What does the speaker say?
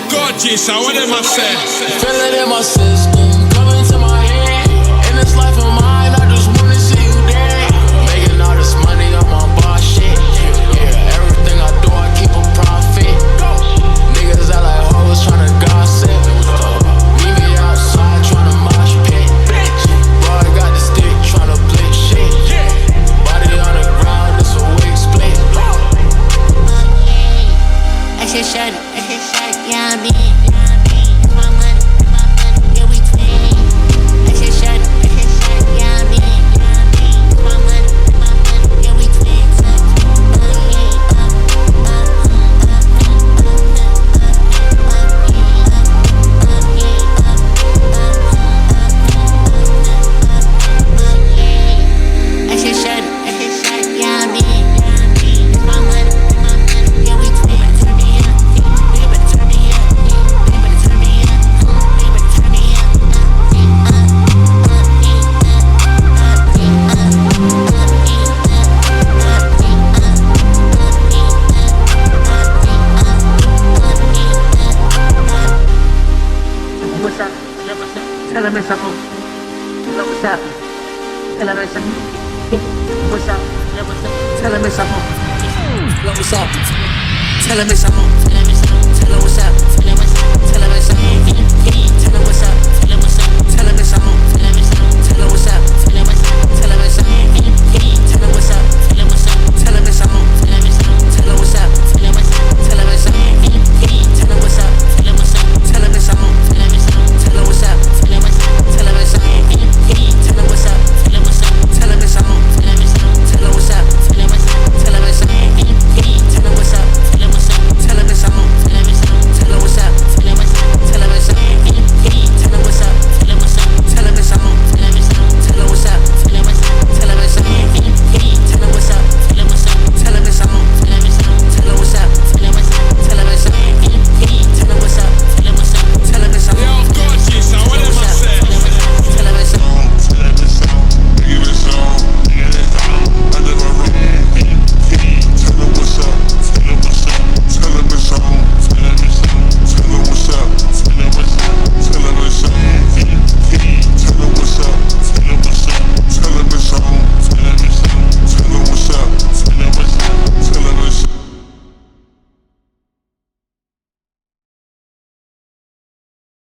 Gorgeous, I want them I say. Feel it in my system, coming to my head. In this life of mine, I just wanna see you dead. Making all this money on my boss shit. Yeah, everything I do, I keep a profit. Niggas that like hoes tryna gossip. Meet me outside tryna mosh pit. Boy, got the stick tryna blitz shit. Body on the ground, it's a wig split. I should shut it. Yeah, I'm in. It's my money, yeah, we twin. I should shut it. Yeah, I'm in. It's my money, yeah, we twin. I should shut it. Yeah, I'm in. It's my money, yeah, we twin. Turn me up. Tell him it's up. What's up? Tell him it's up. What's up? Tell him it's up. What's up? Tell him it's up. Tell him what's up.